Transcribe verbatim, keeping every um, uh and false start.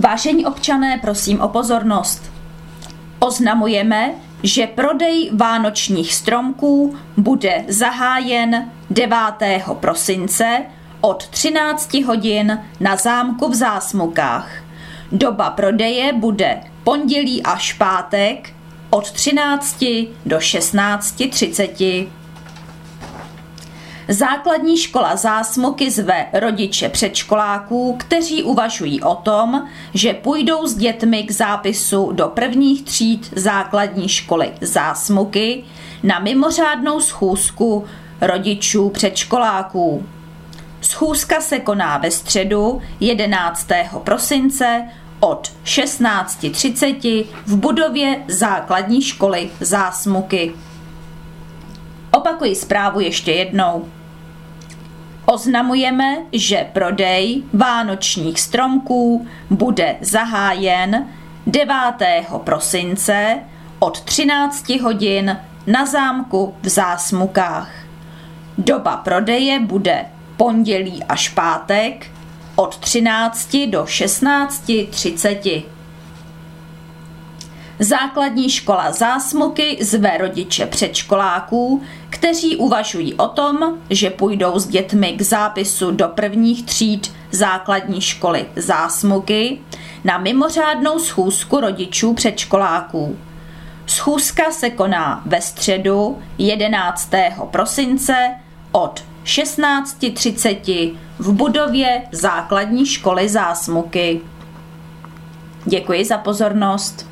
Vážení občané, prosím o pozornost. Oznamujeme, že prodej vánočních stromků bude zahájen devátého prosince od třinácti hodin na zámku v Zásmukách. Doba prodeje bude pondělí až pátek od třinácti do šestnácti třiceti. Základní škola Zásmuky zve rodiče předškoláků, kteří uvažují o tom, že půjdou s dětmi k zápisu do prvních tříd základní školy Zásmuky na mimořádnou schůzku rodičů předškoláků. Schůzka se koná ve středu jedenáctého prosince od šestnácti třiceti v budově základní školy Zásmuky. Opakuji zprávu ještě jednou. Oznamujeme, že prodej vánočních stromků bude zahájen devátého prosince od třinácti hodin na zámku v Zásmukách. Doba prodeje bude pondělí až pátek od třinácti do šestnácti třiceti. Základní škola Zásmuky zve rodiče předškoláků, kteří uvažují o tom, že půjdou s dětmi k zápisu do prvních tříd základní školy Zásmuky na mimořádnou schůzku rodičů předškoláků. Schůzka se koná ve středu jedenáctého prosince od šestnácti třiceti v budově základní školy Zásmuky. Děkuji za pozornost.